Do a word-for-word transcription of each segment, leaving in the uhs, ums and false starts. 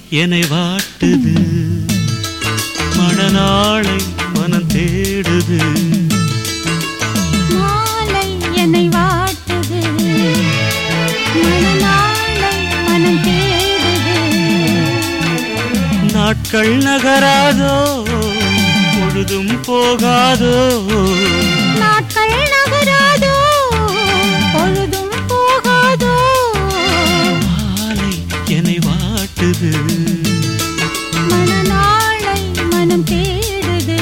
என்னை வாட்டுது, மணநாளை மனம் தேடுது. மாலை என்னை வாட்டுது, மணநாளை மனம் தேடுது. நாட்கள் நகராதோ, பொழுதும் போகாதோ. நாட்கள் நகராதோ, பொழுதும் போகாதோ. மாலை என்னை வாட்டுது, மணநாளை மனம் தேடுது.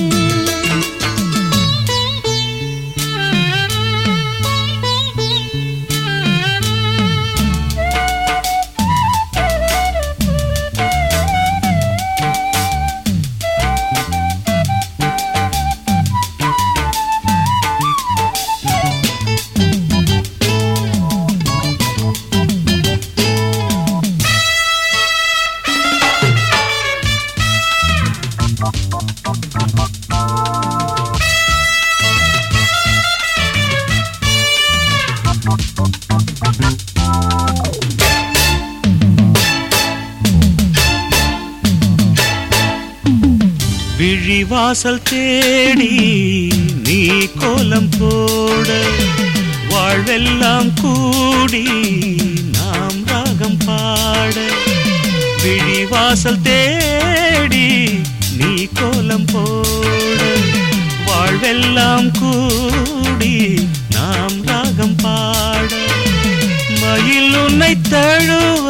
விழிவாசல் தேடி நீ கோலம் போட, வாழ்வெல்லாம் கூடி நாம் ராகம் பாட. விழிவாசல் தேடி நீ கோலம் போட, வாழ்வெல்லாம் கூடி நாம் ராகம் பாட. மயில் உன்னை தழுவ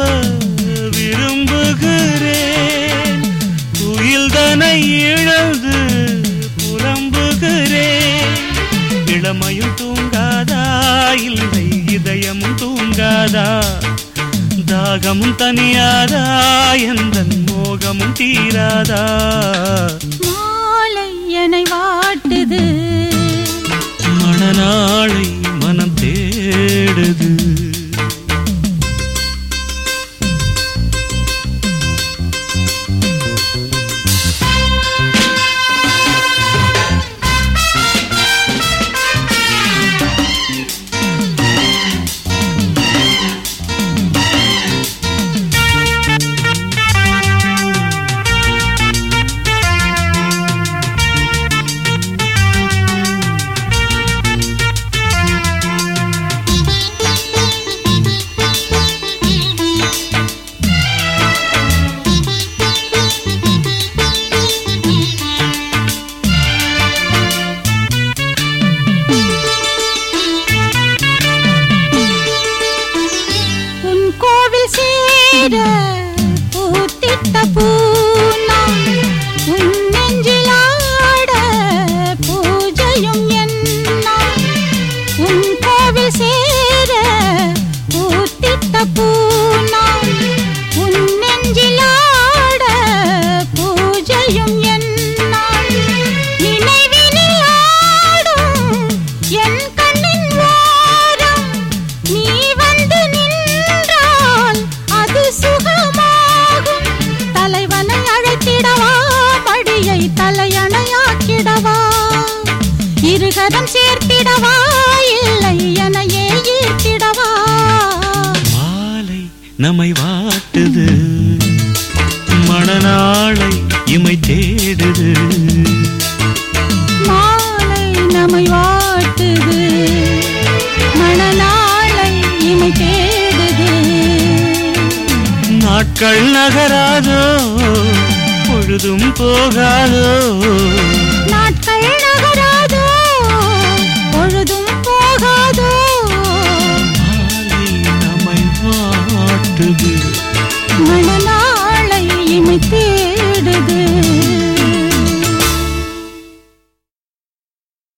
விரும்புகிறேன், துயில்தனை இழந்து புலம்புகிறேன். இளமையும் தூங்காதா, இல்லை இதயமும் தூங்காதா. தாகமும் தனியாதா, எந்தன் மோகமும் தீராதா. மாலை என்னை வாட்டுது, மணநாளை மனம் தேடுது. பூத்திட்ட பூனா உன் நெஞ்சிலாட பூஜையும் என்ன. உன் கோவில் சேர பூத்திட்ட பூனா உன் நெஞ்சிலாட பூஜையும் என்ன. நினைவினில் ஆடும் என் கண்ணின் வாரம் நீ வந்து நின்றால் அது சுகமாகும். தலைவனை அழைத்திடவா, மடியை தலையணையாக்கிடவா. இருகரம் சேர்த்திடவா, இல்லை எனையே ஈர்த்திடவா. மாலை நம்மை வாட்டுது, மணநாளை இமை தேடுது. மாலை நம்மை வாட்டுது, மணநாளை இமை தேடுது. நாட்கள் நகராதோ, பொழுதும் போகாதோ. நாட்கள் நகராதோ, பொழுதும் போகாதோ. மாலை நம்மை வாட்டுது.